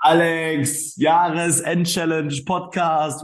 Alex, Jahresend-Challenge, Podcast.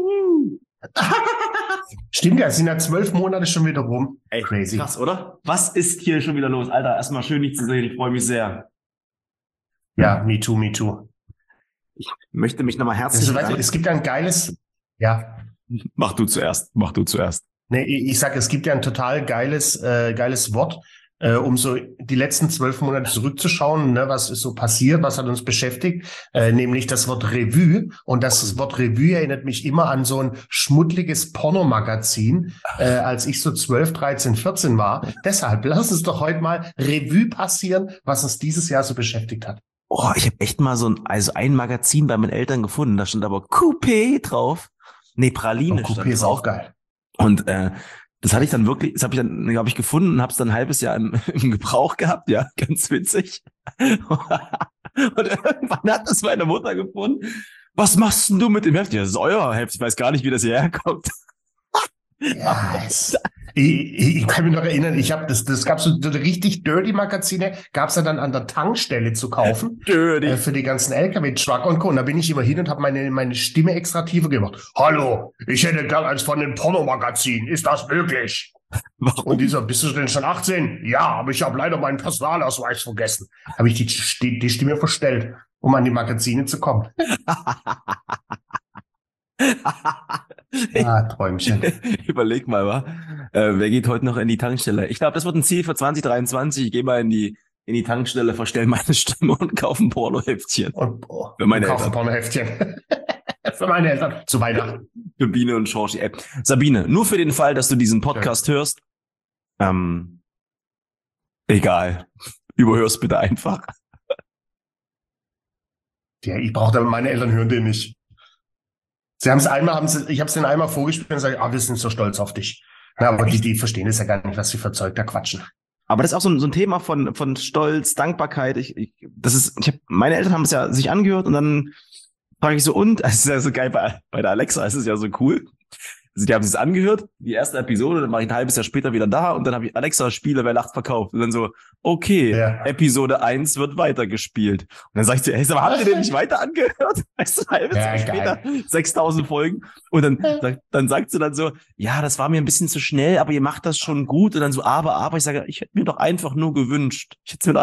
Stimmt ja, es sind ja 12 Monate schon wieder rum. Ey, crazy. Krass, oder? Was ist hier schon wieder los? Alter, erstmal schön, dich zu sehen. Ich freue mich sehr. Ja, me too. Ich möchte mich nochmal herzlich bedanken. Es gibt ja ein geiles, ja. Mach du zuerst. Nee, ich sag, es gibt ja ein total geiles Wort, um so die letzten 12 Monate zurückzuschauen, ne, was ist so passiert, was hat uns beschäftigt, nämlich das Wort Revue. Und das Wort Revue erinnert mich immer an so ein schmuddeliges Pornomagazin, als ich so 12, 13, 14 war. Deshalb, lass uns doch heute mal Revue passieren, was uns dieses Jahr so beschäftigt hat. Oh, ich habe echt mal ein Magazin bei meinen Eltern gefunden, da stand aber Coupé drauf. Nee, Praline Coupé ist auch geil. Und das habe ich dann, glaube ich, gefunden und habe es dann ein halbes Jahr im Gebrauch gehabt, ja, ganz witzig. Und irgendwann hat das meine Mutter gefunden. Was machst denn du mit dem Heft? Ja, das ist euer Heft, ich weiß gar nicht, wie das hierher kommt. Ja, ich kann mich noch erinnern, das gab so richtig dirty Magazine, gab's ja dann an der Tankstelle zu kaufen. Dirty. Für die ganzen LKW-Truck und Co. Und da bin ich immer hin und habe meine Stimme extra tiefer gemacht. Hallo, ich hätte gern eins von den Pornomagazinen. Ist das möglich? Warum? Und dieser, bist du denn schon 18? Ja, aber ich habe leider meinen Personalausweis vergessen. Habe ich die Stimme verstellt, um an die Magazine zu kommen. Träumchen. Überleg mal, wer geht heute noch in die Tankstelle? Ich glaube, das wird ein Ziel für 2023. Ich gehe mal in die Tankstelle, verstell meine Stimme und kaufe ein Pornoheftchen. Für meine Eltern. Pornoheftchen. Für meine Eltern. Zu Weihnachten. Für Biene und Schorchi. Sabine, nur für den Fall, dass du diesen Podcast hörst, egal. Überhör's bitte einfach. Ja, ich brauche aber meine Eltern hören den nicht. Ich habe es denen einmal vorgespielt und sage, wir sind so stolz auf dich. Na, aber die verstehen es ja gar nicht, was sie für Zeug da quatschen. Aber das ist auch so ein Thema von Stolz, Dankbarkeit. Meine Eltern haben es ja sich angehört und dann frage ich so, es ist ja so geil bei der Alexa, es ist ja so cool. Also die haben es angehört, die erste Episode, dann war ich ein halbes Jahr später wieder da und dann habe ich Alexa Spiele, wer lacht, verkauft. Und dann so, okay, ja. Episode 1 wird weitergespielt. Und dann sag ich so, aber habt ihr den nicht weiter angehört? Weißt du, ein halbes Jahr später, 6000 Folgen. Und dann sagt sie dann so, ja, das war mir ein bisschen zu schnell, aber ihr macht das schon gut. Und dann so, aber, ich sage, ich hätte mir doch einfach nur gewünscht,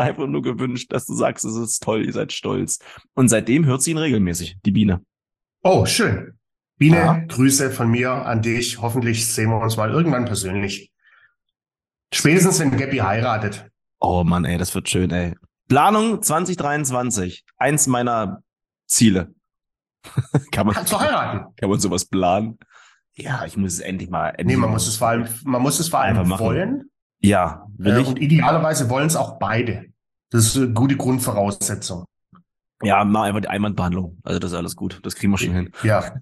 dass du sagst, es ist toll, ihr seid stolz. Und seitdem hört sie ihn regelmäßig, die Biene. Oh, schön. Biene, ja. Grüße von mir an dich. Hoffentlich sehen wir uns mal irgendwann persönlich. Spätestens, wenn Gabby heiratet. Oh Mann, ey, das wird schön, ey. Planung 2023. Eins meiner Ziele. Kann man sowas planen? Ja, ich muss es endlich mal. Man muss es vor allem wollen. Ja, will ich. Und idealerweise wollen es auch beide. Das ist eine gute Grundvoraussetzung. Ja, mach einfach die Einwandbehandlung. Also das ist alles gut. Das kriegen wir schon hin. Ja.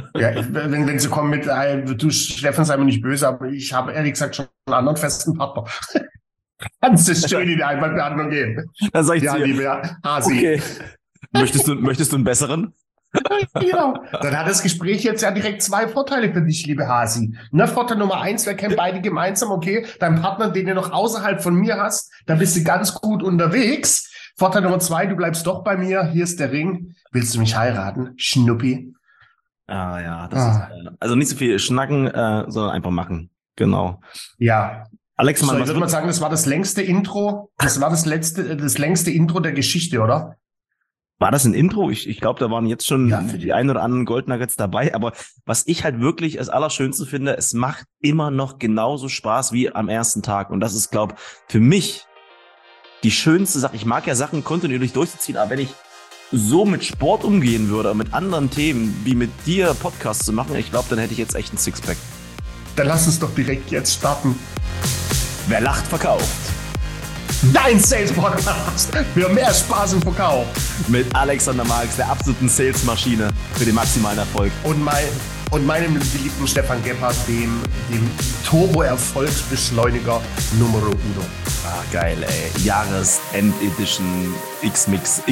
Wenn sie kommen mit, du Steffen, sei mir nicht böse, aber ich habe ehrlich gesagt schon einen anderen festen Partner. Kannst du schön in die Einwandbehandlung gehen. Dann sag ich ja, liebe Hasi. Okay. Möchtest du einen besseren? Genau. Dann hat das Gespräch jetzt ja direkt 2 Vorteile für dich, liebe Hasi. Ne, Vorteil Nummer 1, wir kennen beide gemeinsam, okay, dein Partner, den du noch außerhalb von mir hast, da bist du ganz gut unterwegs. Vorteil Nummer 2, du bleibst doch bei mir. Hier ist der Ring. Willst du mich heiraten, Schnuppi? Ah ja, das ist also nicht so viel schnacken, sondern einfach machen. Genau. Ja. Alex, ich würde mal sagen, das war das längste Intro. Das war das längste Intro der Geschichte, oder? War das ein Intro? Ich glaube, da waren jetzt schon die ein oder anderen Goldnuggets dabei. Aber was ich halt wirklich als Allerschönste finde, es macht immer noch genauso Spaß wie am ersten Tag. Und das ist, glaube ich, für mich die schönste Sache. Ich mag ja Sachen kontinuierlich durchzuziehen, aber wenn ich so mit Sport umgehen würde, mit anderen Themen, wie mit dir Podcasts zu machen, ich glaube, dann hätte ich jetzt echt ein Sixpack. Dann lass uns doch direkt jetzt starten. Wer lacht, verkauft. Dein Sales-Podcast für mehr Spaß im Verkauf. Mit Alexander Marx, der absoluten Salesmaschine für den maximalen Erfolg. Und meinem geliebten Stefan Gebhardt, dem Turbo-Erfolgsbeschleuniger Numero Uno. Ah, geil, ey. Jahresend-Edition X-Mix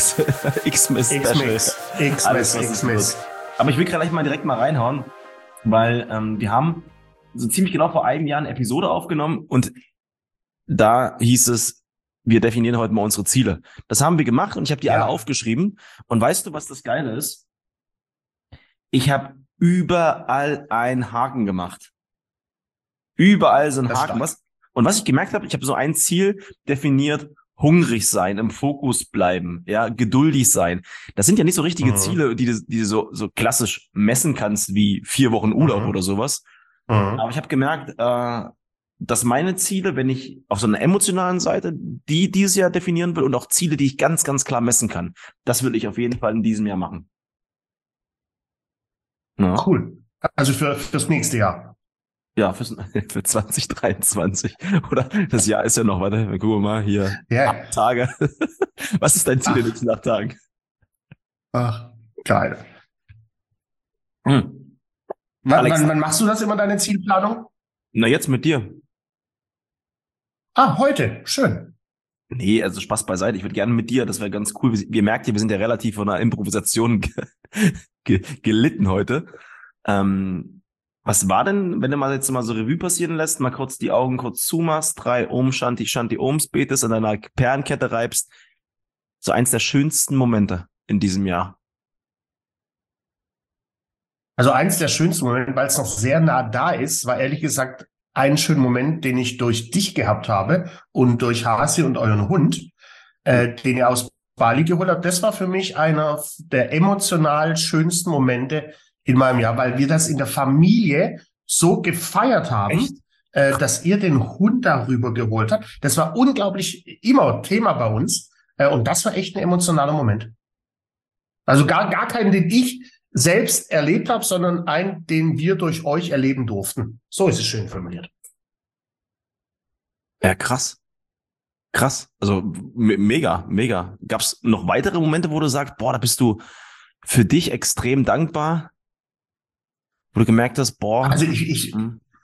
Special. X-Mix. Aber ich will gleich mal direkt reinhauen, weil wir haben so ziemlich genau vor einem Jahr eine Episode aufgenommen und da hieß es, wir definieren heute mal unsere Ziele. Das haben wir gemacht und ich habe die alle Ja. aufgeschrieben. Und weißt du, was das Geile ist? Ich habe überall einen Haken gemacht. Überall so ein Das ist Haken. stark. Was ich gemerkt habe, ich habe so ein Ziel definiert: hungrig sein, im Fokus bleiben, ja, geduldig sein. Das sind ja nicht so richtige Mhm. Ziele, die du so klassisch messen kannst wie 4 Wochen Urlaub Mhm. oder sowas. Mhm. Aber ich habe gemerkt, dass meine Ziele, wenn ich auf so einer emotionalen Seite die dieses Jahr definieren will und auch Ziele, die ich ganz, ganz klar messen kann, das will ich auf jeden Fall in diesem Jahr machen. Ja, Cool. Also fürs nächste Jahr. ja für 2023. Oder das Jahr ist ja noch, warte, wir gucken mal hier. Ja. 8 Tage. Was ist dein Ziel in den Ach, nächsten 8 Tagen? ach, geil. Hm. Wann, Alex, wann, wann machst du das immer, deine Zielplanung? na jetzt mit dir. Ah, heute. Schön. Nee, also Spaß beiseite. Ich würde gerne mit dir, das wäre ganz cool. Wir merkt ja, wir sind ja relativ von einer Improvisation gelitten heute. Was war denn, wenn du mal jetzt mal so Revue passieren lässt, mal kurz die Augen kurz zumachst, 3 Om Shanti Shanti Oms betest, an deiner Perlenkette reibst, so eins der schönsten Momente in diesem Jahr? Also eins der schönsten Momente, weil es noch sehr nah da ist, war ehrlich gesagt ein schöner Moment, den ich durch dich gehabt habe und durch Hasi und euren Hund, den ihr aus Bali geholt habt. Das war für mich einer der emotional schönsten Momente in meinem Jahr, weil wir das in der Familie so gefeiert Echt? haben, dass ihr den Hund darüber geholt habt. Das war unglaublich immer Thema bei uns. Und das war echt ein emotionaler Moment. Also gar keinen, den ich selbst erlebt habe, sondern einen, den wir durch euch erleben durften. So ist es schön formuliert. Ja, krass. Krass. Also mega, mega. Gab es noch weitere Momente, wo du sagst, boah, da bist du für dich extrem dankbar, wo du gemerkt hast, boah, Also ich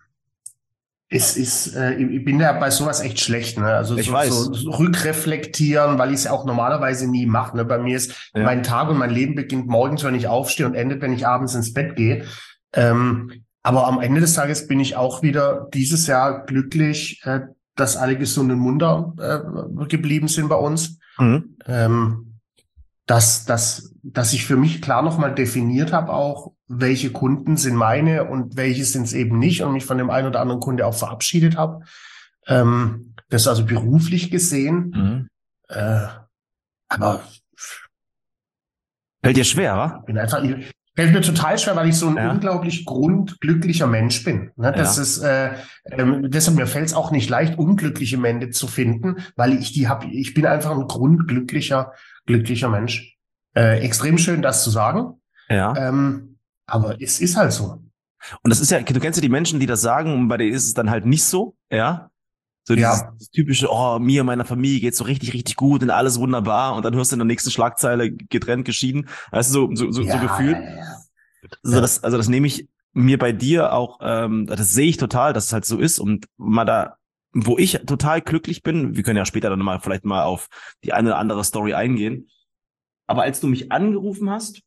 ich bin ja bei sowas echt schlecht, ne? Also ich so weiß. rückreflektieren, weil ich es ja auch normalerweise nie mache. Ne? Bei mir ist Ja. mein Tag und mein Leben beginnt morgens, wenn ich aufstehe und endet, wenn ich abends ins Bett gehe. Aber am Ende des Tages bin ich auch wieder dieses Jahr glücklich, dass alle gesund und munter geblieben sind bei uns. Mhm. Dass ich für mich klar nochmal definiert habe, auch welche Kunden sind meine und welche sind es eben nicht und mich von dem einen oder anderen Kunde auch verabschiedet habe. Das also beruflich gesehen. Mhm. Aber Fällt dir schwer, wa? bin einfach, fällt mir total schwer, weil ich so ein Ja. unglaublich grundglücklicher Mensch bin. Ne? Das Ja. ist, deshalb mir fällt es auch nicht leicht, unglückliche Momente zu finden, weil ich die habe. Ich bin einfach ein glücklicher Mensch. Extrem schön, das zu sagen. Ja. Aber es ist halt so. Und das ist ja, du kennst ja die Menschen, die das sagen, und bei denen ist es dann halt nicht so, ja. So Ja, dieses typische, oh, mir und meiner Familie geht's so richtig, richtig gut und alles wunderbar. Und dann hörst du in der nächsten Schlagzeile getrennt, geschieden. Weißt du, so ja, gefühlt. ja. Also das nehme ich mir bei dir auch, das sehe ich total, dass es halt so ist. Und mal da, wo ich total glücklich bin, wir können ja später dann mal vielleicht mal auf die eine oder andere Story eingehen. Aber als du mich angerufen hast,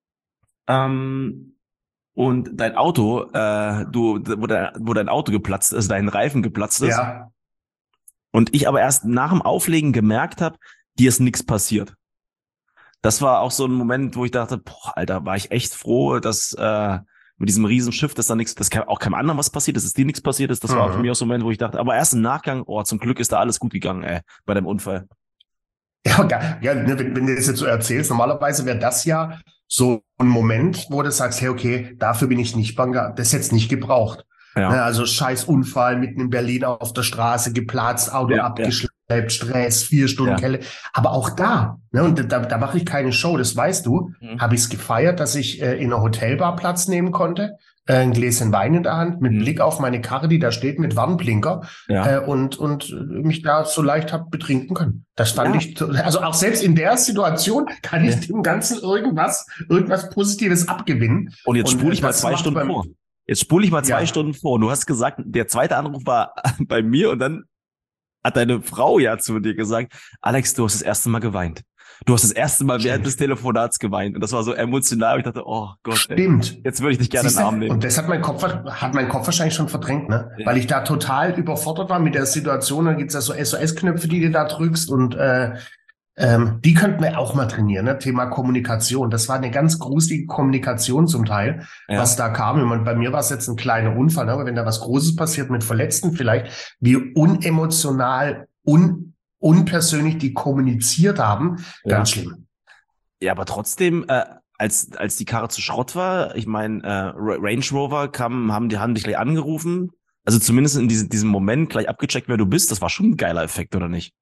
und dein Auto, wo dein Auto geplatzt ist, dein Reifen geplatzt ist, Ja, und ich aber erst nach dem Auflegen gemerkt habe, dir ist nichts passiert. Das war auch so ein Moment, wo ich dachte, boah, Alter, war ich echt froh, dass mit diesem Riesenschiff, dass da nichts, dass auch keinem anderen was passiert ist, dass dir nichts passiert ist. Das war für mich auch so ein Moment, wo ich dachte, aber erst im Nachgang, oh, zum Glück ist da alles gut gegangen, bei dem Unfall. ja, ne, wenn du das jetzt so erzählst, normalerweise wäre das ja so ein Moment, wo du sagst, hey, okay, dafür bin ich nicht Banker, das ist jetzt nicht gebraucht. Ja, Ne, also scheiß Unfall mitten in Berlin auf der Straße, geplatzt, Auto ja, abgeschleppt, Stress, 4 Stunden ja. Kälte. Aber auch da, ne, und da mache ich keine Show, das weißt du, Mhm. habe ich es gefeiert, dass ich in einer Hotelbar Platz nehmen konnte, ein Gläschen Wein in der Hand, mit Blick auf meine Karre, die da steht, mit Warnblinker, Ja. und mich da so leicht habe betrinken können. Das fand Ja. ich, also auch selbst in der Situation kann ich dem Ganzen irgendwas Positives abgewinnen. Und jetzt spule ich mal das 2 macht Stunden beim- vor. Jetzt spule ich mal 2 Ja. Stunden vor. Du hast gesagt, der zweite Anruf war bei mir und dann hat deine Frau ja zu dir gesagt, Alex, du hast das erste Mal geweint. Du hast das erste Mal während des Telefonats geweint und das war so emotional. Ich dachte, oh Gott, Stimmt. Jetzt würde ich dich gerne in den Arm nehmen. Und das hat mein Kopf wahrscheinlich schon verdrängt, ne? Ja. Weil ich da total überfordert war mit der Situation. Dann gibt's ja so SOS-Knöpfe, die du da drückst und die könnten wir auch mal trainieren, ne? Thema Kommunikation. Das war eine ganz gruselige Kommunikation zum Teil, was da kam. Und bei mir war es jetzt ein kleiner Unfall, ne? Aber wenn da was Großes passiert mit Verletzten vielleicht, wie unemotional, unpersönlich die kommuniziert haben, ganz schlimm. Ja, aber trotzdem, als die Karre zu Schrott war, ich meine, Range Rover haben dich gleich angerufen, also zumindest in diesem Moment gleich abgecheckt, wer du bist. Das war schon ein geiler Effekt, oder nicht?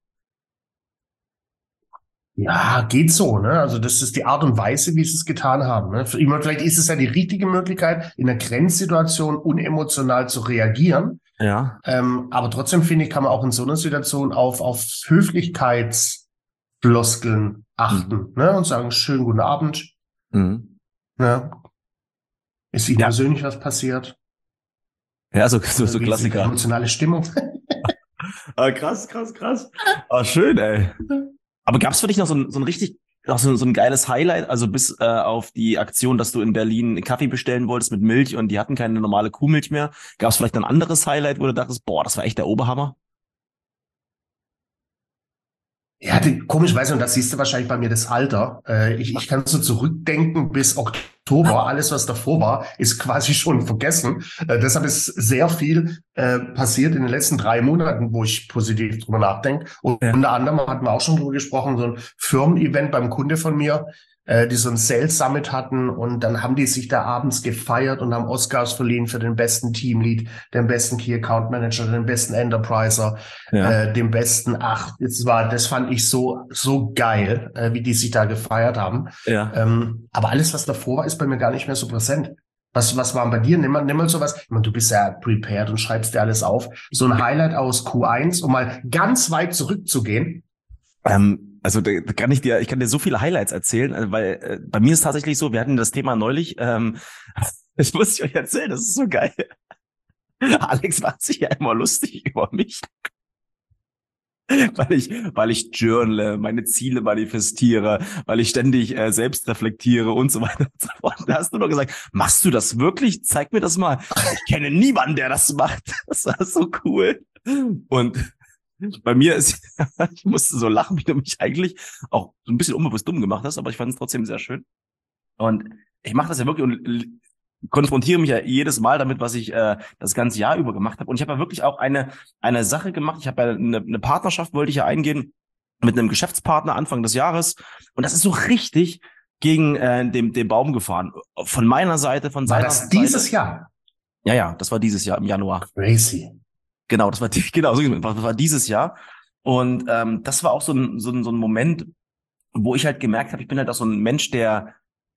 Ja, geht so, ne? Also das ist die Art und Weise, wie sie es getan haben. Ne? Vielleicht ist es ja die richtige Möglichkeit, in einer Grenzsituation unemotional zu reagieren. Ja. Aber trotzdem finde ich, kann man auch in so einer Situation auf Höflichkeitsfloskeln achten, ne? Und sagen, schönen guten Abend. Mhm. Ne? Ist Ihnen persönlich was passiert? Ja, so Klassiker. Emotionale Stimmung. Krass. Schön, ey. Aber gab's für dich noch so ein geiles Highlight, also bis auf die Aktion, dass du in Berlin einen Kaffee bestellen wolltest mit Milch und die hatten keine normale Kuhmilch mehr? Gab's vielleicht ein anderes Highlight, wo du dachtest, boah, das war echt der Oberhammer? Ja, komisch, weiß ich, und das siehst du wahrscheinlich bei mir das Alter. Ich kann so zurückdenken bis Oktober. Alles, was davor war, ist quasi schon vergessen. Deshalb ist sehr viel passiert in den letzten 3 Monaten, wo ich positiv drüber nachdenke. Und unter anderem hatten wir auch schon drüber gesprochen, so ein Firmen-Event beim Kunde von mir, die so ein Sales Summit hatten und dann haben die sich da abends gefeiert und haben Oscars verliehen für den besten Teamlead, den besten Key Account Manager, den besten Enterpriser, den besten, das fand ich so geil, wie die sich da gefeiert haben. Ja. Aber alles, was davor war, ist bei mir gar nicht mehr so präsent. Was war bei dir? Nimm mal sowas. Ich meine, du bist ja prepared und schreibst dir alles auf. So ein Highlight aus Q1, um mal ganz weit zurückzugehen. Also ich kann dir so viele Highlights erzählen, weil bei mir ist tatsächlich so, wir hatten das Thema neulich, das muss ich euch erzählen, das ist so geil. Alex macht sich ja immer lustig über mich, weil ich journale, meine Ziele manifestiere, weil ich ständig selbst reflektiere und so weiter und so fort. Da hast du nur gesagt, machst du das wirklich? Zeig mir das mal. Ich kenne niemanden, der das macht. Das war so cool. Und bei mir ich musste so lachen, wie du mich eigentlich auch so ein bisschen unbewusst dumm gemacht hast, aber ich fand es trotzdem sehr schön. Und ich mache das ja wirklich und konfrontiere mich ja jedes Mal damit, was ich das ganze Jahr über gemacht habe. Und ich habe ja wirklich auch eine Sache gemacht. Ich habe ja eine Partnerschaft, wollte ich ja eingehen mit einem Geschäftspartner Anfang des Jahres. Und das ist so richtig gegen den Baum gefahren. Von meiner Seite, von seiner Seite. War das dieses Jahr? Ja, das war dieses Jahr im Januar. Crazy. Genau, das war dieses Jahr. Und das war auch so ein Moment, wo ich halt gemerkt habe, ich bin halt auch so ein Mensch, der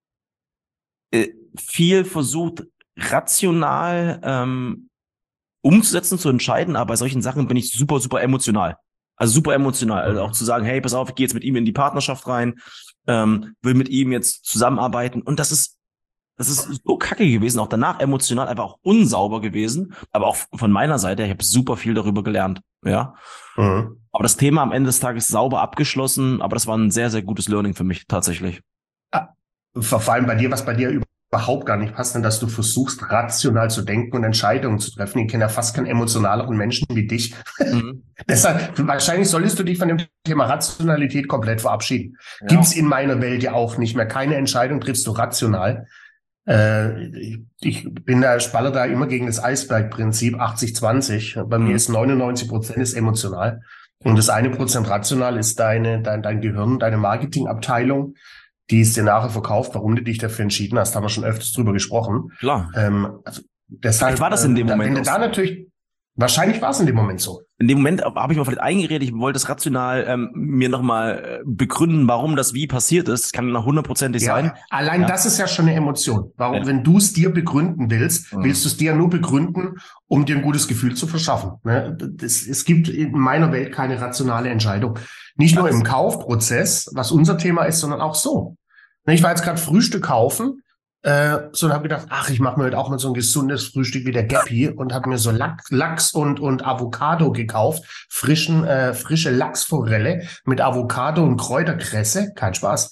viel versucht, rational umzusetzen, zu entscheiden, aber bei solchen Sachen bin ich super, super emotional. Also super emotional. Also auch zu sagen, hey, pass auf, ich gehe jetzt mit ihm in die Partnerschaft rein, will mit ihm jetzt zusammenarbeiten. Und das ist so kacke gewesen, auch danach emotional einfach auch unsauber gewesen, aber auch von meiner Seite, ich habe super viel darüber gelernt, ja. Aber das Thema am Ende des Tages sauber abgeschlossen, aber das war ein sehr, sehr gutes Learning für mich tatsächlich. Vor allem bei dir, was bei dir überhaupt gar nicht passt, denn dass du versuchst, rational zu denken und Entscheidungen zu treffen. Ich kenne ja fast keinen emotionaleren Menschen wie dich. Deshalb, wahrscheinlich solltest du dich von dem Thema Rationalität komplett verabschieden. Ja. Gibt's in meiner Welt ja auch nicht mehr. Keine Entscheidung triffst du rational. Ich bin da, spalle da immer gegen das Eisbergprinzip 80-20. Bei mir ist 99% ist emotional. Und das 1% rational ist dein Gehirn, deine Marketingabteilung, die es dir nachher verkauft, warum du dich dafür entschieden hast, haben wir schon öfters drüber gesprochen. Klar. Also deshalb, war das in dem Moment. Wenn du da natürlich, wahrscheinlich war es in dem Moment so. In dem Moment habe ich mal vielleicht eingeredet, ich wollte es rational mir nochmal begründen, warum das wie passiert ist. Das kann nach 100%ig sein. Allein das ist ja schon eine Emotion. Warum, wenn du es dir begründen willst, willst du es dir nur begründen, um dir ein gutes Gefühl zu verschaffen. Ne? Es gibt in meiner Welt keine rationale Entscheidung. Nicht nur im Kaufprozess, was unser Thema ist, sondern auch so. Ich war jetzt gerade Frühstück kaufen So, und habe gedacht, ach, ich mache mir heute auch mal so ein gesundes Frühstück wie der Gappy und habe mir so Lachs und Avocado gekauft. Frische Lachsforelle mit Avocado und Kräuterkresse. Kein Spaß.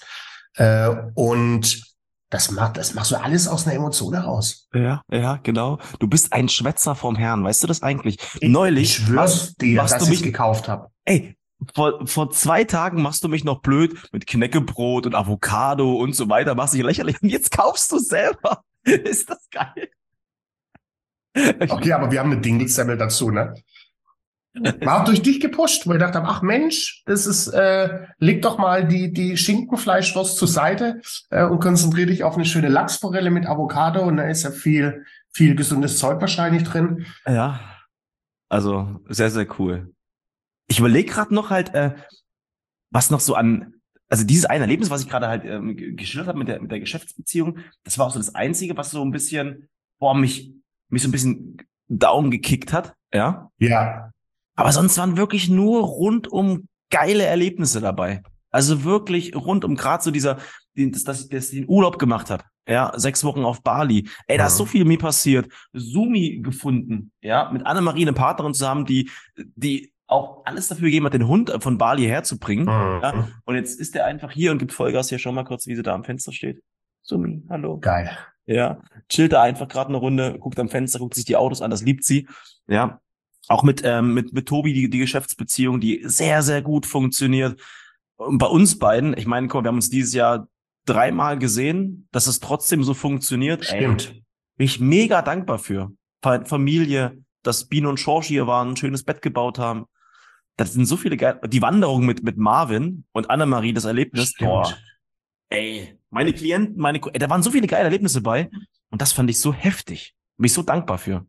Und das machst du alles aus einer Emotion heraus. Ja, ja, genau. Du bist ein Schwätzer vom Herrn. Weißt du das eigentlich? Ich Neulich schwör's dir, machst dass du ich es mich, gekauft habe. ey, vor 2 Tagen machst du mich noch blöd mit Knäckebrot und Avocado und so weiter, machst dich lächerlich und jetzt kaufst du selber. Ist das geil? Okay, aber wir haben eine Dinglesemmel dazu, ne? War auch durch dich gepusht, wo ich gedacht habe, ach Mensch, leg doch mal die Schinkenfleischwurst zur Seite und konzentriere dich auf eine schöne Lachsforelle mit Avocado und da ist ja viel gesundes Zeug wahrscheinlich drin. Ja, also sehr, sehr cool. Ich überlege gerade noch halt, was noch so also dieses eine Erlebnis, was ich gerade halt geschildert habe mit der Geschäftsbeziehung, das war auch so das Einzige, was so ein bisschen, mich so ein bisschen down gekickt hat, ja. Ja, Aber sonst waren wirklich nur rundum geile Erlebnisse dabei. Also wirklich rundum, gerade so dass ich den Urlaub gemacht habe. Ja, 6 Wochen auf Bali. Ey, da ist so viel mir passiert. Sumi gefunden, ja, mit Annemarie, eine Partnerin zusammen, die auch alles dafür gegeben hat, den Hund von Bali herzubringen. Ja, und jetzt ist der einfach hier und gibt Vollgas. Hier, schau mal kurz, wie sie da am Fenster steht. Sumi, hallo. geil. Ja, chillt da einfach gerade eine Runde, guckt am Fenster, guckt sich die Autos an, das liebt sie. Ja, auch mit Tobi die Geschäftsbeziehung, die sehr, sehr gut funktioniert. Und bei uns beiden, ich meine, komm, wir haben uns dieses Jahr 3-mal gesehen, dass es trotzdem so funktioniert. Stimmt. Ey, bin ich mega dankbar für. Familie, dass Biene und Schorsch hier waren, ein schönes Bett gebaut haben. Das sind so viele geile, die Wanderung mit Marvin und Annemarie, das Erlebnis. Stimmt. Boah, ey, meine Klienten, da waren so viele geile Erlebnisse bei. Und das fand ich so heftig. Bin ich so dankbar für.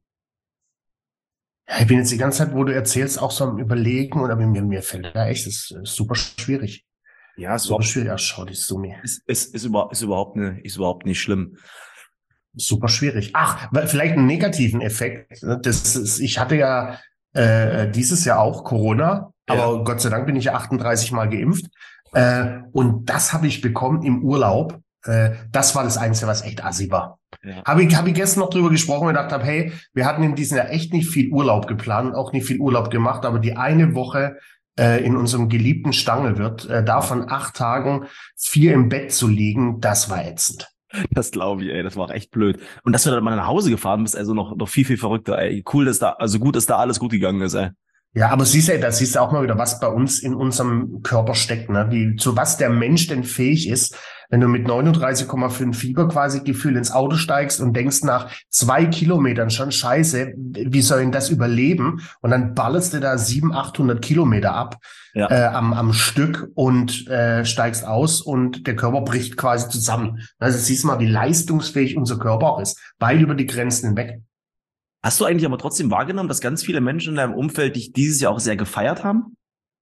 Ja, ich bin jetzt die ganze Zeit, wo du erzählst, auch so am Überlegen und aber mir fällt da echt, das ist super schwierig. Ja, Super schwierig. Ach, schau, die Sumi. ist überhaupt nicht schlimm. Super schwierig. Ach, vielleicht einen negativen Effekt. Ich hatte ja dieses Jahr auch Corona, aber Gott sei Dank bin ich ja 38 Mal geimpft. Und das habe ich bekommen im Urlaub. Das war das Einzige, was echt assi war. Ja. Hab ich gestern noch drüber gesprochen und gedacht habe, hey, wir hatten in diesem Jahr echt nicht viel Urlaub geplant, auch nicht viel Urlaub gemacht, aber die eine Woche in unserem geliebten Stangelwirt, davon 8 Tagen 4 im Bett zu liegen, das war ätzend. Das glaube ich, ey, das war auch echt blöd. Und dass du dann mal nach Hause gefahren bist, also noch viel, viel verrückter, ey. Cool, also gut, dass da alles gut gegangen ist, ey. Ja, aber da siehst du auch mal wieder, was bei uns in unserem Körper steckt, ne? Zu was der Mensch denn fähig ist, wenn du mit 39,5 Fieber quasi Gefühl ins Auto steigst und denkst nach 2 Kilometern schon, scheiße, wie soll denn das überleben? Und dann ballerst du da 700, 800 Kilometer ab, am Stück und steigst aus und der Körper bricht quasi zusammen. Also siehst du mal, wie leistungsfähig unser Körper auch ist, weit über die Grenzen hinweg. Hast du eigentlich aber trotzdem wahrgenommen, dass ganz viele Menschen in deinem Umfeld dich dieses Jahr auch sehr gefeiert haben?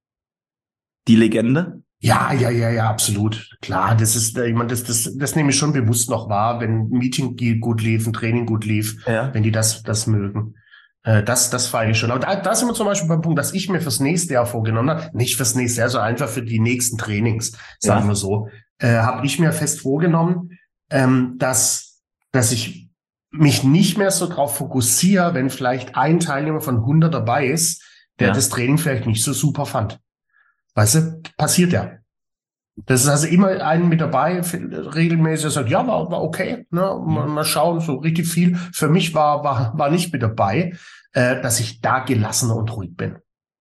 Die Legende? Ja, absolut. Klar, ich meine, das nehme ich schon bewusst noch wahr, wenn ein Meeting gut lief, ein Training gut lief, wenn die das mögen. Das feiere ich schon. Aber da sind wir zum Beispiel beim Punkt, dass ich mir fürs nächste Jahr vorgenommen habe, nicht fürs nächste Jahr, sondern einfach für die nächsten Trainings, sagen wir so, habe ich mir fest vorgenommen, dass ich mich nicht mehr so drauf fokussiere, wenn vielleicht ein Teilnehmer von 100 dabei ist, der das Training vielleicht nicht so super fand. Weißt du, passiert ja. Das ist also immer einen mit dabei, regelmäßig, der sagt, ja, war okay, ne, mal schauen, so richtig viel. Für mich war nicht mit dabei, dass ich da gelassener und ruhig bin.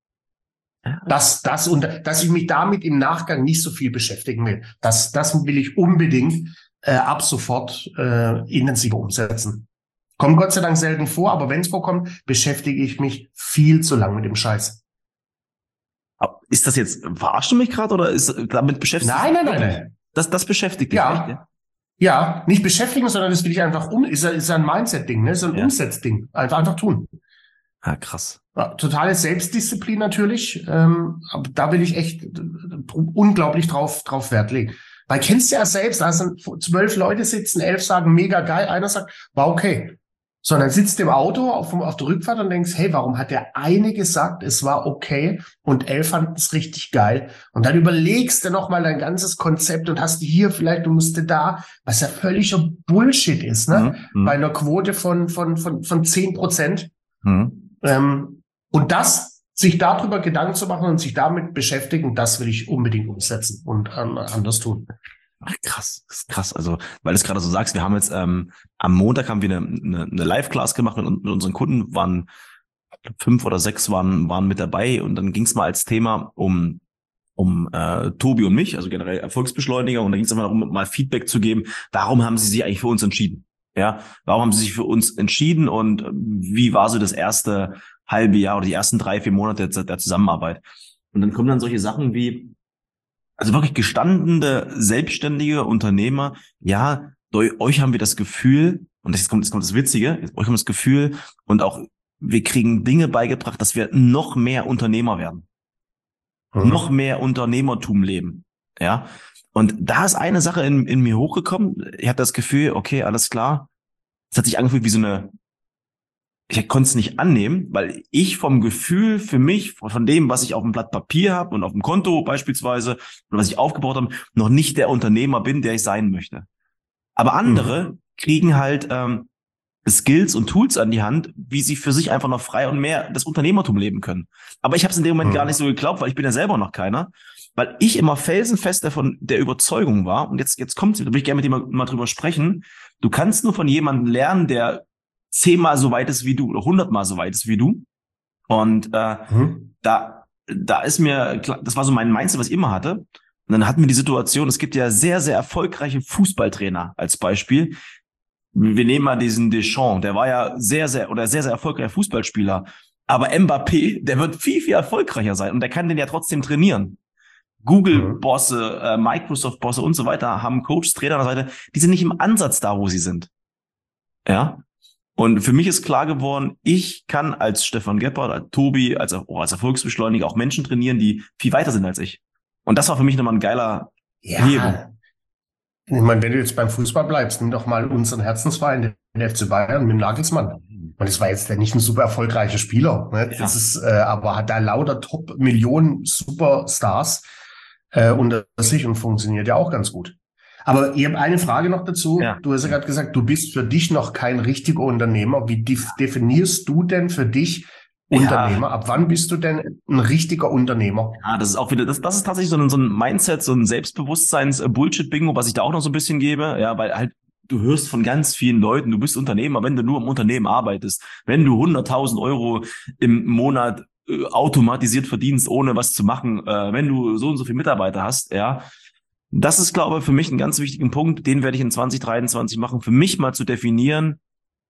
Dass ich mich damit im Nachgang nicht so viel beschäftigen will. Das will ich unbedingt ab sofort intensiver umsetzen. Kommt Gott sei Dank selten vor, aber wenn es vorkommt, beschäftige ich mich viel zu lang mit dem Scheiß. Ist das jetzt, verarschst du mich gerade oder ist damit beschäftigt? Nein. Das beschäftigt dich, ja. Echt? Ja, nicht beschäftigen, sondern das will ich einfach ist ein Mindset-Ding, ne? Ist ein Umsetzding. Einfach tun. Ah, krass. Ja, totale Selbstdisziplin natürlich, aber da will ich echt unglaublich drauf Wert legen. Weil kennst du ja selbst, da sind 12 Leute sitzen, 11 sagen mega geil, einer sagt, war okay. sondern sitzt im Auto auf der Rückfahrt und denkst, hey, warum hat der eine gesagt, es war okay und 11 fanden es richtig geil? Und dann überlegst du nochmal dein ganzes Konzept und hast hier vielleicht, du musst da, was ja völliger Bullshit ist, ne? Bei einer Quote von 10%. Und sich darüber Gedanken zu machen und sich damit beschäftigen, das will ich unbedingt umsetzen und anders tun. Ach, krass, das ist krass. Also, weil du es gerade so sagst, wir haben jetzt am Montag haben wir eine Live-Class gemacht mit unseren Kunden, waren 5 oder 6 waren mit dabei und dann ging es mal als Thema um Tobi und mich, also generell Erfolgsbeschleuniger, und da ging es einfach darum, mal Feedback zu geben, warum haben sie sich eigentlich für uns entschieden? Ja, warum haben sie sich für uns entschieden und wie war so das erste halbe Jahr oder die ersten 3, 4 Monate der Zusammenarbeit? Und dann kommen dann solche Sachen wie, also wirklich gestandene, selbstständige Unternehmer, ja, euch haben wir das Gefühl, und jetzt kommt das Witzige, euch haben wir das Gefühl, und auch wir kriegen Dinge beigebracht, dass wir noch mehr Unternehmer werden. Noch mehr Unternehmertum leben. Ja. Und da ist eine Sache in mir hochgekommen. Ich hatte das Gefühl, okay, alles klar. Es hat sich angefühlt wie so eine, ich konnte es nicht annehmen, weil ich vom Gefühl für mich, von dem, was ich auf dem Blatt Papier habe und auf dem Konto beispielsweise, und was ich aufgebaut habe, noch nicht der Unternehmer bin, der ich sein möchte. Aber andere kriegen halt Skills und Tools an die Hand, wie sie für sich einfach noch frei und mehr das Unternehmertum leben können. Aber ich habe es in dem Moment gar nicht so geglaubt, weil ich bin ja selber noch keiner, weil ich immer felsenfest davon der Überzeugung war, und jetzt kommt's, da will ich gerne mit dir mal drüber sprechen, du kannst nur von jemandem lernen, der 10-mal so weit ist wie du oder 100-mal so weit ist wie du. Und da ist mir klar, das war so mein Mindset, was ich immer hatte. Und dann hatten wir die Situation, es gibt ja sehr, sehr erfolgreiche Fußballtrainer als Beispiel. Wir nehmen mal diesen Deschamps, der war ja sehr, sehr erfolgreicher Fußballspieler. Aber Mbappé, der wird viel, viel erfolgreicher sein und der kann den ja trotzdem trainieren. Google-Bosse, Microsoft-Bosse und so weiter haben Coaches, Trainer an der Seite, die sind nicht im Ansatz da, wo sie sind. Ja. Und für mich ist klar geworden, ich kann als Stefan Gebhardt, als Tobi, als Erfolgsbeschleuniger auch Menschen trainieren, die viel weiter sind als ich. Und das war für mich nochmal ein geiler Hebel. Ich meine, wenn du jetzt beim Fußball bleibst, nimm doch mal unseren Herzensverein, den FC Bayern mit dem Nagelsmann. Und es war jetzt nicht ein super erfolgreicher Spieler. Ne? Das ist, aber hat da lauter Top-Millionen Superstars unter sich und funktioniert ja auch ganz gut. Aber ich habe eine Frage noch dazu. Ja. Du hast ja gerade gesagt, du bist für dich noch kein richtiger Unternehmer. Wie definierst du denn für dich Unternehmer? Ab wann bist du denn ein richtiger Unternehmer? Ja, das ist auch wieder, das ist tatsächlich so ein Mindset, so ein Selbstbewusstseins-Bullshit-Bingo, was ich da auch noch so ein bisschen gebe. Ja, weil halt du hörst von ganz vielen Leuten, du bist Unternehmer, wenn du nur im Unternehmen arbeitest, wenn du 100.000 Euro im Monat automatisiert verdienst, ohne was zu machen, wenn du so und so viele Mitarbeiter hast, ja. Das ist, glaube ich, für mich ein ganz wichtiger Punkt, den werde ich in 2023 machen, für mich mal zu definieren,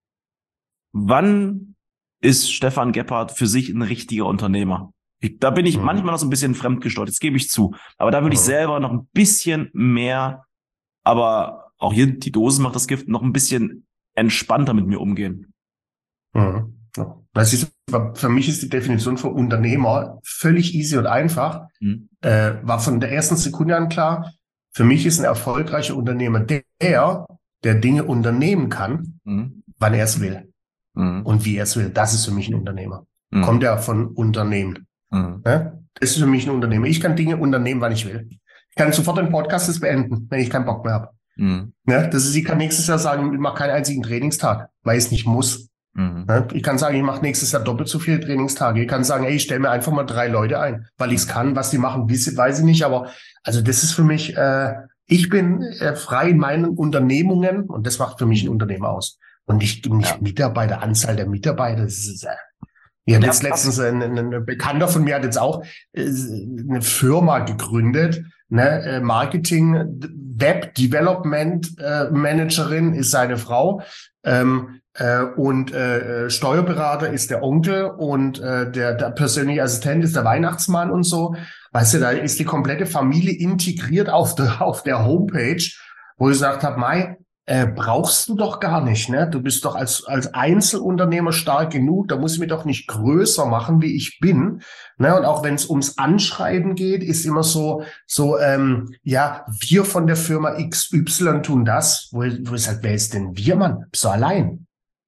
wann ist Stefan Gebhardt für sich ein richtiger Unternehmer? Da bin ich manchmal noch so ein bisschen fremdgesteuert, das gebe ich zu. Aber da würde ich selber noch ein bisschen mehr, aber auch hier die Dosis macht das Gift, noch ein bisschen entspannter mit mir umgehen. Das ist, für mich ist die Definition von Unternehmer völlig easy und einfach. War von der ersten Sekunde an klar. Für mich ist ein erfolgreicher Unternehmer der Dinge unternehmen kann, wann er es will. Und wie er es will. Das ist für mich ein Unternehmer. Kommt ja von Unternehmen. Ja? Das ist für mich ein Unternehmer. Ich kann Dinge unternehmen, wann ich will. Ich kann sofort den Podcast beenden, wenn ich keinen Bock mehr habe. Ja, ich kann nächstes Jahr sagen, ich mache keinen einzigen Trainingstag, weil ich es nicht muss. Ja? Ich kann sagen, ich mache nächstes Jahr doppelt so viele Trainingstage. Ich kann sagen, ich stelle mir einfach mal 3 Leute ein, weil ich es kann. Was die machen, weiß ich nicht. Aber also das ist für mich, ich bin frei in meinen Unternehmungen und das macht für mich ein Unternehmer aus. Und nicht Mitarbeiter, Anzahl der Mitarbeiter. Das ist, ich habe jetzt letztens, ein Bekannter von mir hat jetzt auch eine Firma gegründet, ne, Marketing, Web Development Managerin ist seine Frau und Steuerberater ist der Onkel und der persönliche Assistent ist der Weihnachtsmann und so. Weißt du, da ist die komplette Familie integriert auf der Homepage, wo ich gesagt habe, brauchst du doch gar nicht, ne? Du bist doch als Einzelunternehmer stark genug, da muss ich mich doch nicht größer machen, wie ich bin, ne? Und auch wenn es ums Anschreiben geht, ist immer so, wir von der Firma XY tun das, wo ich sage, wer ist denn wir, Mann? Bist du allein?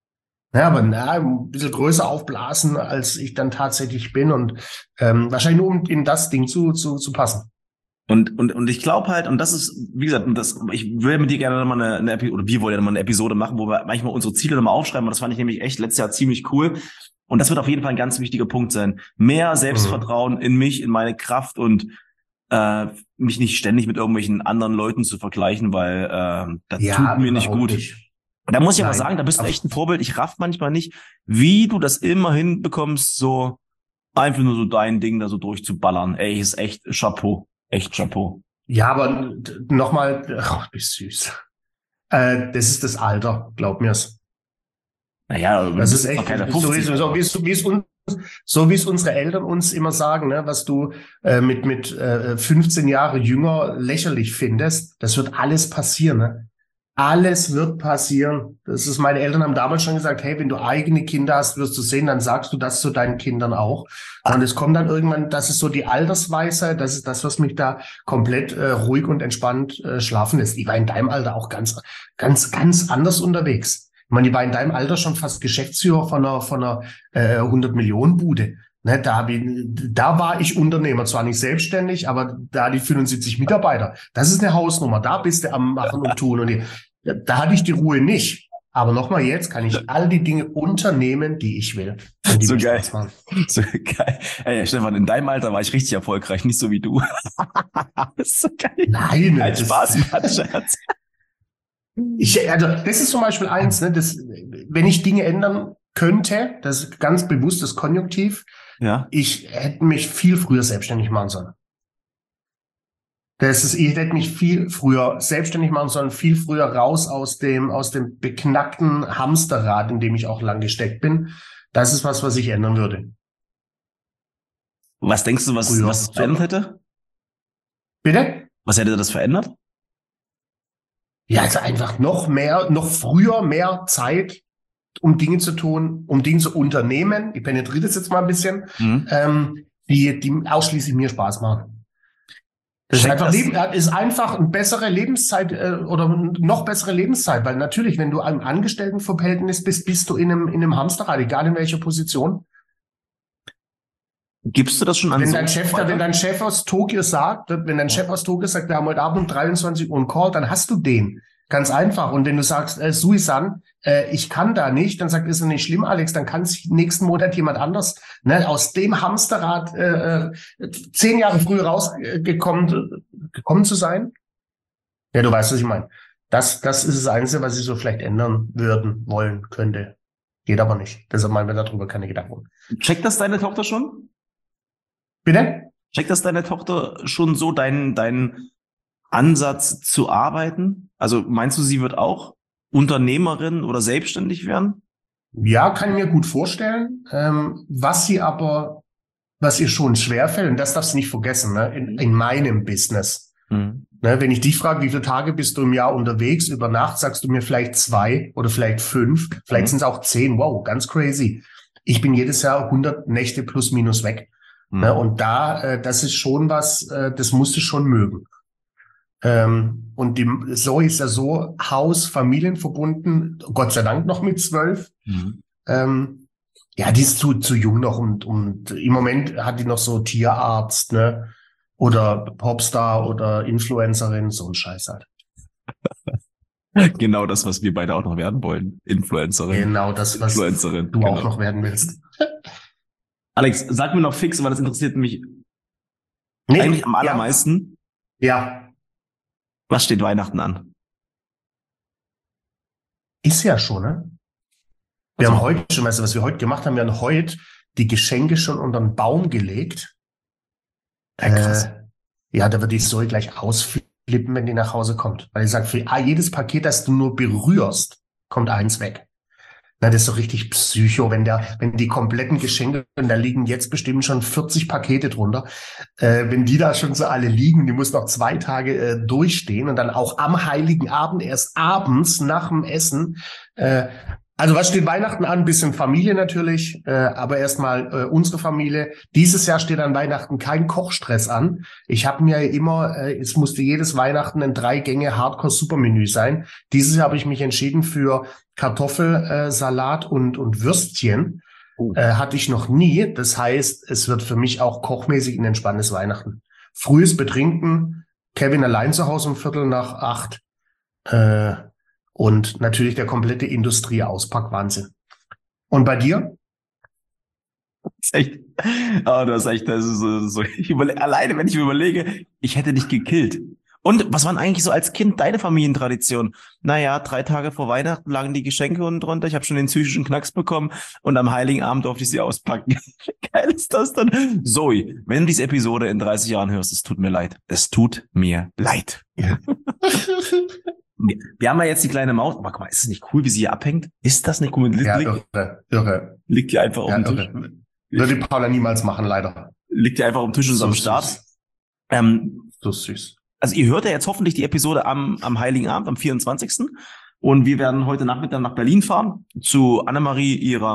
Ja, aber ein bisschen größer aufblasen, als ich dann tatsächlich bin und wahrscheinlich nur, um in das Ding zu passen. Und ich glaube halt, und das ist, wie gesagt, ich will mit dir gerne nochmal eine Episode, oder wir wollen ja nochmal eine Episode machen, wo wir manchmal unsere Ziele nochmal aufschreiben. Und das fand ich nämlich echt letztes Jahr ziemlich cool. Und das wird auf jeden Fall ein ganz wichtiger Punkt sein. Mehr Selbstvertrauen in mich, in meine Kraft und mich nicht ständig mit irgendwelchen anderen Leuten zu vergleichen, weil das tut Ja, mir nicht überhaupt gut. nicht. Da muss ich aber Nein. sagen, da bist du echt ein Vorbild. Ich raff manchmal nicht, wie du das immer hinbekommst, so einfach nur so dein Ding da so durchzuballern. Ey, ist echt Chapeau. Echt Chapeau. Ja, aber nochmal, ach, bist süß. Das ist das Alter, glaub mir's. Naja, du Das bist ist jetzt noch echt, keine so 50. wie es unsere Eltern uns immer sagen, ne, was du mit 15 Jahre jünger lächerlich findest, das wird alles passieren. Ne? Alles wird passieren. Das ist, meine Eltern haben damals schon gesagt, hey, wenn du eigene Kinder hast, wirst du sehen, dann sagst du das zu deinen Kindern auch. Und es kommt dann irgendwann, das ist so die Altersweisheit, das ist das, was mich da komplett ruhig und entspannt schlafen lässt. Ich war in deinem Alter auch ganz anders unterwegs. Ich meine, ich war in deinem Alter schon fast Geschäftsführer von einer 100-Millionen-Bude. Ne, da war ich Unternehmer, zwar nicht selbstständig, aber da die 75 Mitarbeiter. Das ist eine Hausnummer. Da bist du am Machen und Tun. Da hatte ich die Ruhe nicht. Aber nochmal, jetzt kann ich all die Dinge unternehmen, die ich will. Und die So mir geil. Spaß machen. So geil. Ey, Stefan, in deinem Alter war ich richtig erfolgreich, nicht so wie du. Das ist so geil. Nein, Kein Spaß, Mann, Scherz. Also das ist zum Beispiel eins, ne, wenn ich Dinge ändern könnte, das ist ganz bewusst das Konjunktiv, Ja. ich hätte mich viel früher selbstständig machen sollen. Ich hätte mich viel früher selbstständig machen sollen, viel früher raus aus dem beknackten Hamsterrad, in dem ich auch lang gesteckt bin. Das ist was ich ändern würde. Was denkst du, was es verändert hätte? Bitte? Was hätte das verändert? Ja, also einfach noch früher mehr Zeit, um Dinge zu tun, um Dinge zu unternehmen. Ich penetriere das jetzt mal ein bisschen, die ausschließlich mir Spaß machen. Das ist einfach eine bessere Lebenszeit oder noch bessere Lebenszeit, weil natürlich, wenn du im Angestelltenverhältnis bist du in einem Hamsterrad, egal in welcher Position. Gibst du das schon an wenn dein Chef aus Tokio sagt, wir haben heute Abend um 23 Uhr einen Call, dann hast du den. Ganz einfach. Und wenn du sagst, Suisan, ich kann da nicht, dann sagt, ist ja nicht schlimm, Alex, dann kann sich nächsten Monat jemand anders, ne, aus dem Hamsterrad 10 Jahre früher gekommen zu sein. Ja, du weißt, was ich meine. Das ist das Einzige, was ich so vielleicht ändern wollen könnte. Geht aber nicht. Deshalb machen wir darüber keine Gedanken. Checkt das deine Tochter schon? Bitte? Checkt das deine Tochter schon so, deinen Ansatz zu arbeiten? Also meinst du, sie wird auch Unternehmerin oder selbstständig werden? Ja, kann ich mir gut vorstellen. Was ihr schon schwerfällt, und das darfst du nicht vergessen, ne, in meinem Business. Ne, wenn ich dich frage, wie viele Tage bist du im Jahr unterwegs, über Nacht, sagst du mir vielleicht 2 oder vielleicht 5, vielleicht sind es auch 10. Wow, ganz crazy. Ich bin jedes Jahr 100 Nächte plus minus weg. Ne, und das ist schon was, das musst du schon mögen. Und die Zoe ist ja so Familienverbunden, Gott sei Dank noch mit 12. Ja, die ist zu jung noch und im Moment hat die noch so Tierarzt, ne? Oder Popstar oder Influencerin, so ein Scheiß halt. Genau das, was wir beide auch noch werden wollen. Influencerin. Genau das, was Influencerin, du auch noch werden willst. Alex, sag mir noch fix, weil das interessiert mich eigentlich am allermeisten. Ja. Was steht Weihnachten an? Ist ja schon, ne? Wir haben heute schon, weißt du, was wir heute gemacht haben? Wir haben heute die Geschenke schon unter den Baum gelegt. Krass. Ja, da wird die Zoe gleich ausflippen, wenn die nach Hause kommt. Weil ich sage, für jedes Paket, das du nur berührst, kommt eins weg. Na, das ist so richtig Psycho, wenn die kompletten Geschenke, und da liegen jetzt bestimmt schon 40 Pakete drunter, wenn die da schon so alle liegen, die muss noch 2 Tage durchstehen und dann auch am Heiligen Abend, erst abends nach dem Essen, Also was steht Weihnachten an? Ein bisschen Familie natürlich, aber erstmal unsere Familie. Dieses Jahr steht an Weihnachten kein Kochstress an. Ich habe mir immer, es musste jedes Weihnachten ein 3-Gänge-Hardcore-Supermenü sein. Dieses Jahr habe ich mich entschieden für Kartoffelsalat und Würstchen. Hatte ich noch nie. Das heißt, es wird für mich auch kochmäßig ein entspanntes Weihnachten. Frühes Betrinken, Kevin allein zu Hause um 7:45. Und natürlich der komplette Industrie-Auspack-Wahnsinn. Und bei dir? Das ist echt, du hast echt, das ist so alleine, wenn ich mir überlege, ich hätte dich gekillt. Und was waren eigentlich so als Kind deine Familientraditionen? Naja, 3 Tage vor Weihnachten lagen die Geschenke unten drunter, ich habe schon den psychischen Knacks bekommen und am Heiligen Abend durfte ich sie auspacken. Wie geil ist das dann? Zoe, wenn du diese Episode in 30 Jahren hörst, es tut mir leid. Es tut mir leid. Ja. Wir haben ja jetzt die kleine Maus. Aber guck mal, ist es nicht cool, wie sie hier abhängt? Ist das nicht cool? Ja, irre. Liegt die einfach auf dem Tisch? Würde die Paula niemals machen, leider. Liegt die einfach auf dem Tisch und ist am Start. So süß. Also ihr hört ja jetzt hoffentlich die Episode am Heiligen Abend, am 24. Und wir werden heute Nachmittag nach Berlin fahren, zu Annemarie,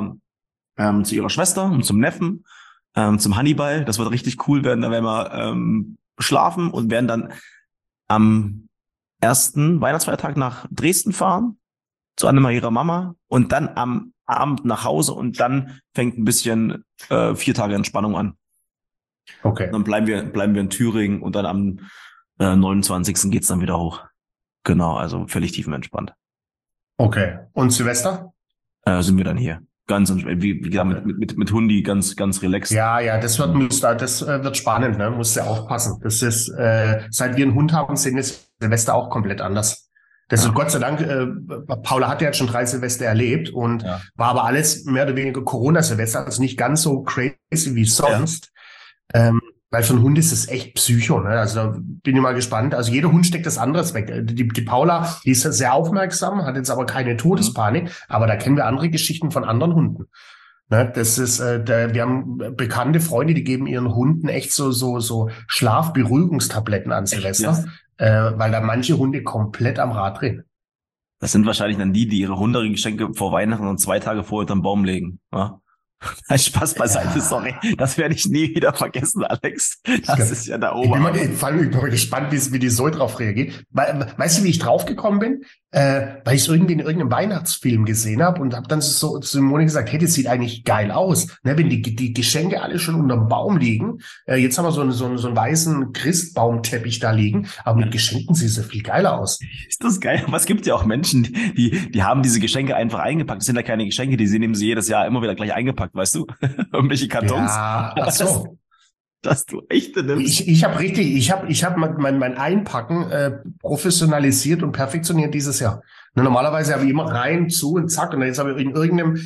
zu ihrer Schwester und zum Neffen, zum Hannibal. Das wird richtig cool werden. Da werden wir schlafen und werden dann am ersten Weihnachtsfeiertag nach Dresden fahren, zu Annemarie ihrer Mama und dann am Abend nach Hause und dann fängt ein bisschen 4 Tage Entspannung an. Okay. Dann bleiben wir in Thüringen und dann am 29. geht's dann wieder hoch. Genau, also völlig tiefenentspannt. Okay. Und Silvester? Sind wir dann hier. Ganz, wie gesagt, mit Hundi ganz relaxed. Ja, das wird spannend, ne? Musst du aufpassen. Das ist, seit wir einen Hund haben, sind es Silvester auch komplett anders. Das ist Gott sei Dank, Paula hat ja jetzt schon 3 Silvester erlebt und war aber alles mehr oder weniger Corona-Silvester, also nicht ganz so crazy wie sonst. Ja. Weil für einen Hund ist es echt Psycho, ne? Also da bin ich mal gespannt. Also jeder Hund steckt das anderes weg. Die Paula, die ist sehr aufmerksam, hat jetzt aber keine Todespanik, aber da kennen wir andere Geschichten von anderen Hunden. Ne? Das ist, wir haben bekannte Freunde, die geben ihren Hunden echt so Schlafberuhigungstabletten an Silvester, weil da manche Hunde komplett am Rad drehen. Das sind wahrscheinlich dann die ihre Hundegeschenke vor Weihnachten und 2 Tage vorher unterm Baum legen, ja? Spaß beiseite, sorry. Das werde ich nie wieder vergessen, Alex. Das ist ja der Ober. Ich bin mal gespannt, wie die Zoe drauf reagiert. Weißt du, wie ich draufgekommen bin? Weil ich es irgendwie in irgendeinem Weihnachtsfilm gesehen habe und habe dann so zu Simone gesagt, hey, das sieht eigentlich geil aus. Ne, wenn die Geschenke alle schon unterm Baum liegen. Jetzt haben wir so einen weißen Christbaumteppich da liegen. Aber mit Geschenken sieht es ja viel geiler aus. Ist das geil? Aber es gibt ja auch Menschen, die haben diese Geschenke einfach eingepackt. Das sind ja keine Geschenke, die nehmen sie jedes Jahr immer wieder gleich eingepackt, weißt du? Irgendwelche Kartons. Ja, ach so. Dass du echte nimmst. Ich habe mein Einpacken professionalisiert und perfektioniert dieses Jahr. Normalerweise habe ich immer rein, zu und zack. Und jetzt habe ich in irgendeinem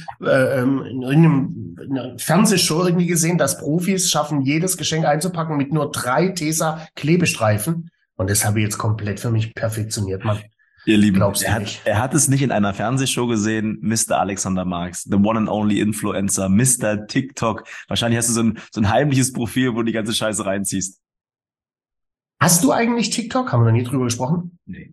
Fernsehshow irgendwie gesehen, dass Profis schaffen, jedes Geschenk einzupacken mit nur 3 Tesa-Klebestreifen. Und das habe ich jetzt komplett für mich perfektioniert, Mann. Ihr Lieben, er hat es nicht in einer Fernsehshow gesehen, Mr. Alexander Marx, the one and only Influencer, Mr. TikTok. Wahrscheinlich hast du so ein heimliches Profil, wo du die ganze Scheiße reinziehst. Hast du eigentlich TikTok? Haben wir noch nie drüber gesprochen? Nee.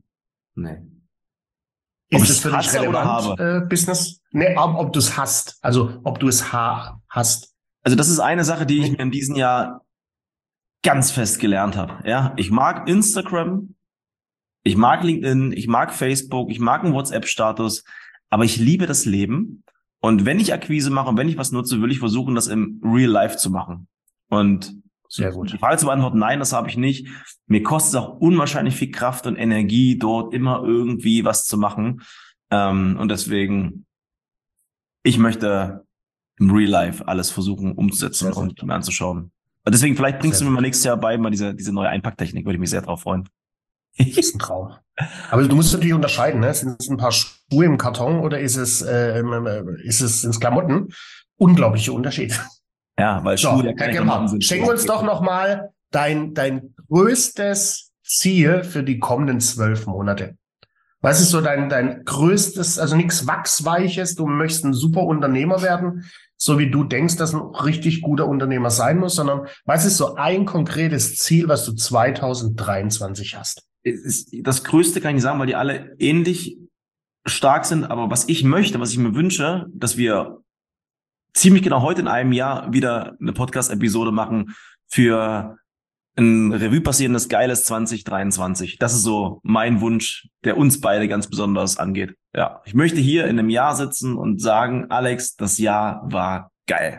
Ist es für dich relevant, Business? Nee, ob du es hast. Also, ob du es hast. Also, das ist eine Sache, die ich mir in diesem Jahr ganz fest gelernt habe. Ja, ich mag Instagram. Ich mag LinkedIn, ich mag Facebook, ich mag einen WhatsApp-Status, aber ich liebe das Leben. Und wenn ich Akquise mache und wenn ich was nutze, will ich versuchen, das im Real Life zu machen. Und sehr gut. Die Frage zu beantworten, nein, das habe ich nicht. Mir kostet es auch unwahrscheinlich viel Kraft und Energie, dort immer irgendwie was zu machen. Und deswegen, ich möchte im Real Life alles versuchen umzusetzen und mir anzuschauen. Und deswegen, vielleicht bringst du mir mal nächstes Jahr bei, mal diese neue Einpacktechnik, würde ich mich sehr drauf freuen. Das ist ein Traum. Aber du musst natürlich unterscheiden, ne? Sind es ein paar Schuhe im Karton oder sind's Klamotten? Unglaublicher Unterschied. Ja, weil Schuhe ja keine Klamotten sind. Schenk uns doch nochmal dein größtes Ziel für die kommenden 12 Monate. Was ist so dein größtes, also nichts Wachsweiches, du möchtest ein super Unternehmer werden, so wie du denkst, dass ein richtig guter Unternehmer sein muss, sondern was ist so ein konkretes Ziel, was du 2023 hast? Das Größte kann ich nicht sagen, weil die alle ähnlich stark sind, aber was ich möchte, was ich mir wünsche, dass wir ziemlich genau heute in einem Jahr wieder eine Podcast-Episode machen für ein Revue passierendes, geiles 2023. Das ist so mein Wunsch, der uns beide ganz besonders angeht. Ja, ich möchte hier in einem Jahr sitzen und sagen, Alex, das Jahr war geil.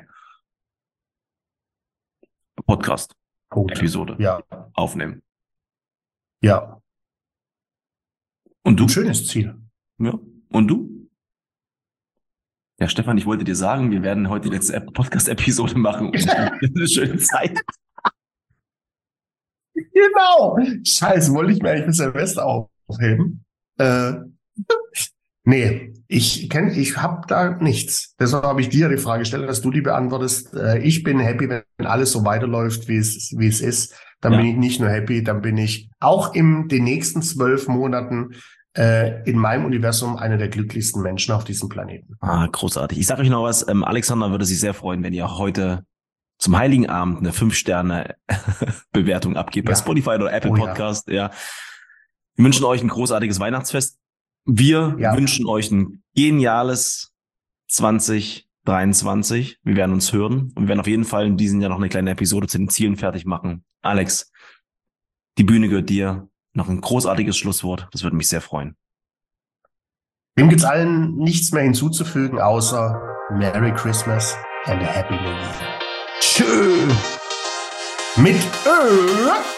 Podcast-Episode aufnehmen. Ja. Und du? Ein schönes Ziel. Ja. Und du? Ja, Stefan, ich wollte dir sagen, wir werden heute die letzte Podcast-Episode machen. Und eine schöne Zeit. Genau. Scheiße, wollte ich mir eigentlich für Silvester aufheben. Nee, ich habe da nichts. Deshalb habe ich dir die Frage gestellt, dass du die beantwortest. Ich bin happy, wenn alles so weiterläuft, wie es ist. Dann bin ich nicht nur happy, dann bin ich auch in den nächsten 12 Monaten in meinem Universum einer der glücklichsten Menschen auf diesem Planeten. Ah, großartig. Ich sage euch noch was, Alexander würde sich sehr freuen, wenn ihr heute zum Heiligen Abend eine 5-Sterne-Bewertung abgebt bei Spotify oder Apple Podcast. Ja. Wir wünschen euch ein großartiges Weihnachtsfest. Wir wünschen euch ein geniales 2023. Wir werden uns hören und wir werden auf jeden Fall in diesem Jahr noch eine kleine Episode zu den Zielen fertig machen. Alex, die Bühne gehört dir. Noch ein großartiges Schlusswort. Das würde mich sehr freuen. Dem gibt's allen nichts mehr hinzuzufügen, außer Merry Christmas and a Happy New Year. Tschö. Mit Ö.